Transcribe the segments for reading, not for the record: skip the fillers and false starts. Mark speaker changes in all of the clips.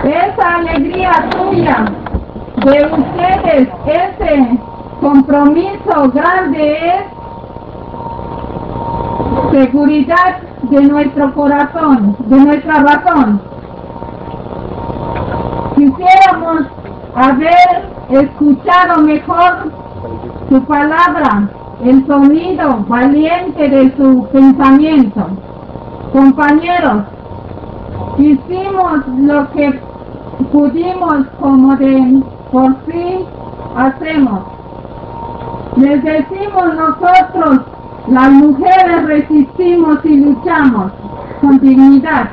Speaker 1: esa alegría tuya, de ustedes, ese compromiso grande es seguridad de nuestro corazón, de nuestra razón. Quisiéramos haber escuchado mejor su palabra, el sonido valiente de su pensamiento. Compañeros, hicimos lo que pudimos como de por sí hacemos. Les decimos nosotros, las mujeres resistimos y luchamos con dignidad.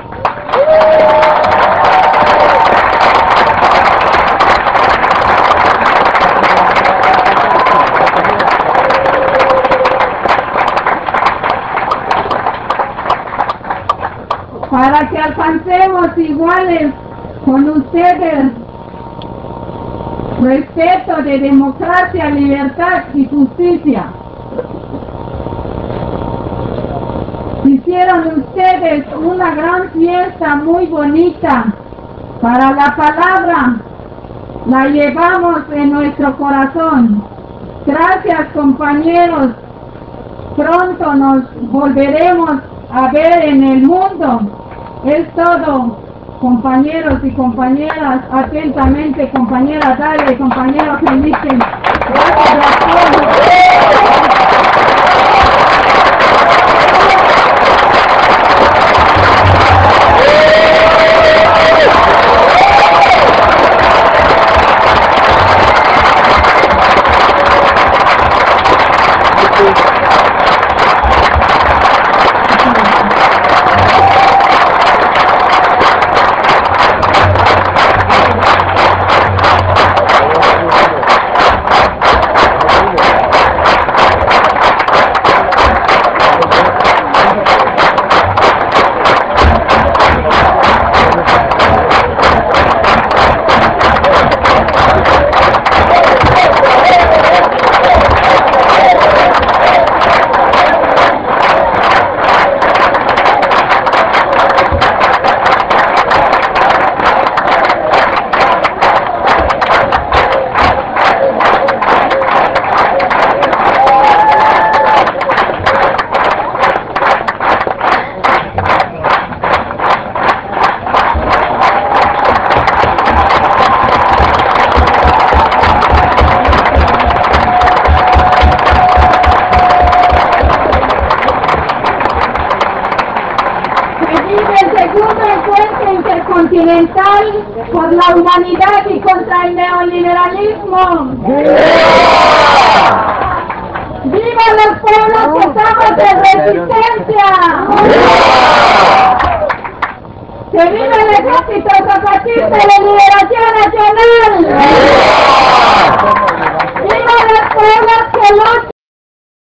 Speaker 1: Para que alcancemos iguales con ustedes, respeto de democracia, libertad y justicia. Hicieron ustedes una gran fiesta muy bonita. Para la palabra la llevamos en nuestro corazón. Gracias, compañeros. Pronto nos volveremos a ver en el mundo. Es todo, compañeros y compañeras. Atentamente, compañera Dalia y compañero Felipe. Gracias a todos. Intercontinental por la humanidad y contra el neoliberalismo. ¡Viva los pueblos que estamos en resistencia! ¡Que viva el Ejército Zapatista de Liberación